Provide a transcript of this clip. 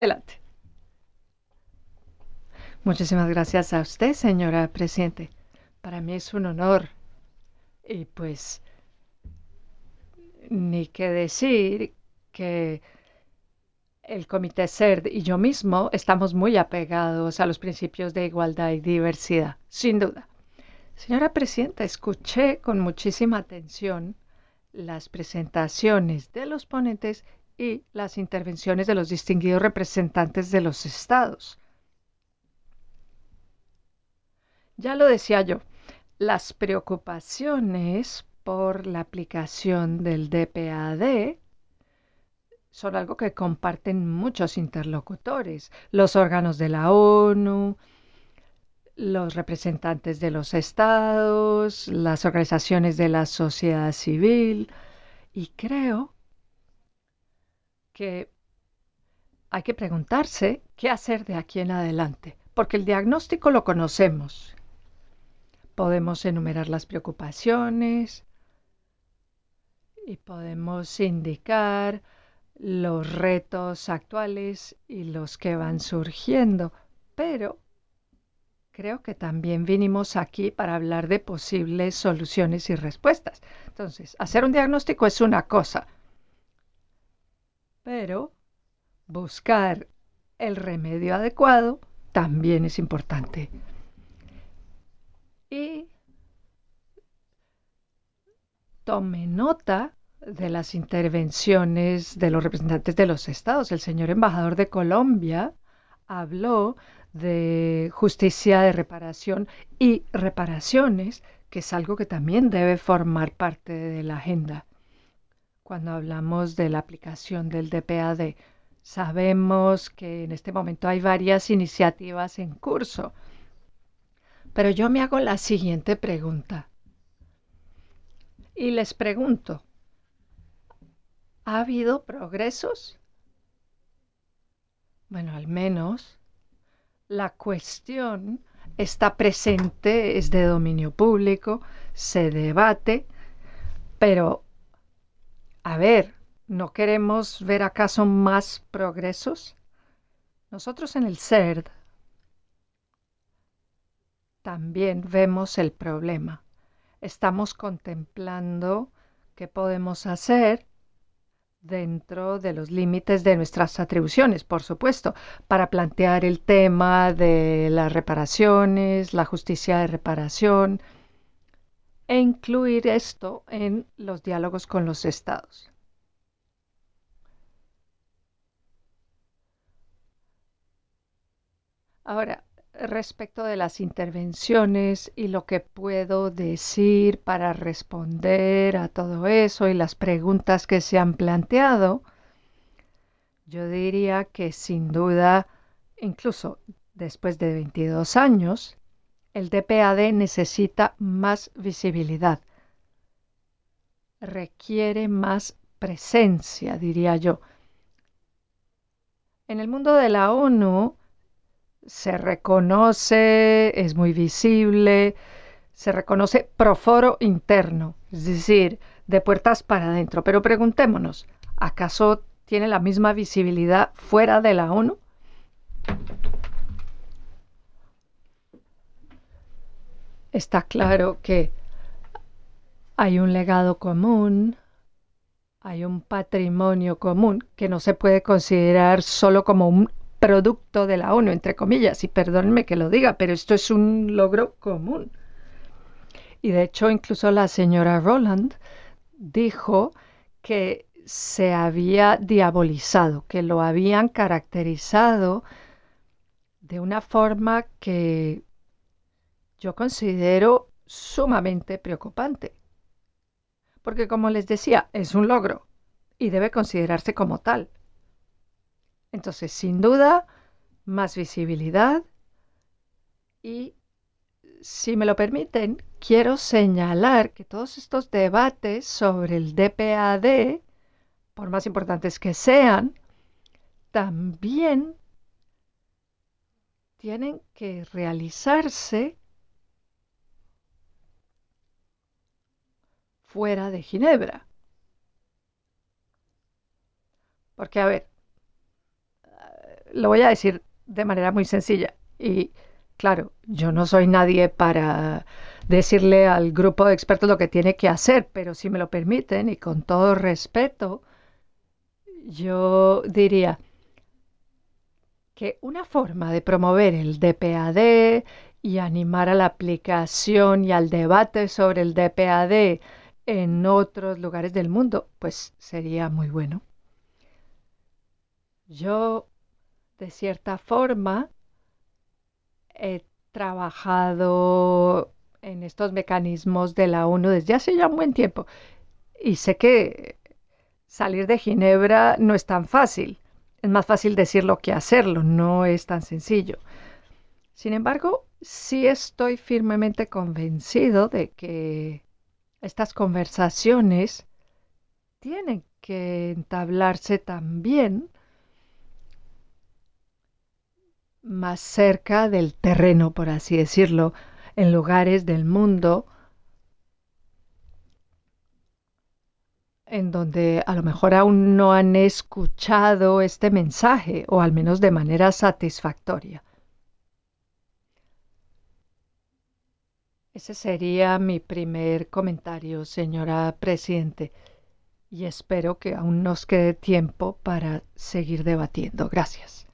Adelante. Muchísimas gracias a usted, señora Presidente. Para mí es un honor y pues ni qué decir que el Comité CERD y yo mismo estamos muy apegados a los principios de igualdad y diversidad, sin duda. Señora Presidenta, escuché con muchísima atención las presentaciones de los ponentes y las intervenciones de los distinguidos representantes de los estados. Ya lo decía yo, las preocupaciones por la aplicación del DPAD son algo que comparten muchos interlocutores, los órganos de la ONU, los representantes de los estados, las organizaciones de la sociedad civil, y creo que hay que preguntarse qué hacer de aquí en adelante, porque el diagnóstico lo conocemos. Podemos enumerar las preocupaciones, y podemos indicar los retos actuales y los que van surgiendo, pero creo que también vinimos aquí para hablar de posibles soluciones y respuestas. Entonces, hacer un diagnóstico es una cosa, pero buscar el remedio adecuado también es importante. Y tome nota de las intervenciones de los representantes de los estados. El señor embajador de Colombia habló de justicia de reparación y reparaciones, que es algo que también debe formar parte de la agenda. Cuando hablamos de la aplicación del DPAD, sabemos que en este momento hay varias iniciativas en curso, pero yo me hago la siguiente pregunta y les pregunto, ¿ha habido progresos? Bueno, al menos la cuestión está presente, es de dominio público, se debate, pero a ver, ¿no queremos ver acaso más progresos? Nosotros en el CERD también vemos el problema. Estamos contemplando qué podemos hacer dentro de los límites de nuestras atribuciones, por supuesto, para plantear el tema de las reparaciones, la justicia de reparación e incluir esto en los diálogos con los estados. Ahora, respecto de las intervenciones y lo que puedo decir para responder a todo eso y las preguntas que se han planteado, yo diría que sin duda, incluso después de 22 años, el DPAD necesita más visibilidad, requiere más presencia, diría yo. En el mundo de la ONU se reconoce, es muy visible, se reconoce pro foro interno, es decir, de puertas para adentro. Pero preguntémonos, ¿acaso tiene la misma visibilidad fuera de la ONU? Está claro que hay un legado común, hay un patrimonio común que no se puede considerar solo como un producto de la ONU, entre comillas, y perdónenme que lo diga, pero esto es un logro común. Y de hecho, incluso la señora Roland dijo que se había diabolizado, que lo habían caracterizado de una forma que yo considero sumamente preocupante. Porque como les decía, es un logro y debe considerarse como tal. Entonces, sin duda, más visibilidad y, si me lo permiten, quiero señalar que todos estos debates sobre el DPAD, por más importantes que sean, también tienen que realizarse fuera de Ginebra. Porque, a ver, lo voy a decir de manera muy sencilla. Y claro, yo no soy nadie para decirle al grupo de expertos lo que tiene que hacer, pero si me lo permiten y con todo respeto, yo diría que una forma de promover el DPAD y animar a la aplicación y al debate sobre el DPAD en otros lugares del mundo, pues sería muy bueno. Yo, de cierta forma, he trabajado en estos mecanismos de la ONU desde hace ya un buen tiempo y sé que salir de Ginebra no es tan fácil. Es más fácil decirlo que hacerlo, no es tan sencillo. Sin embargo, sí estoy firmemente convencido de que estas conversaciones tienen que entablarse también más cerca del terreno, por así decirlo, en lugares del mundo en donde a lo mejor aún no han escuchado este mensaje, o al menos de manera satisfactoria. Ese sería mi primer comentario, señora Presidente, y espero que aún nos quede tiempo para seguir debatiendo. Gracias.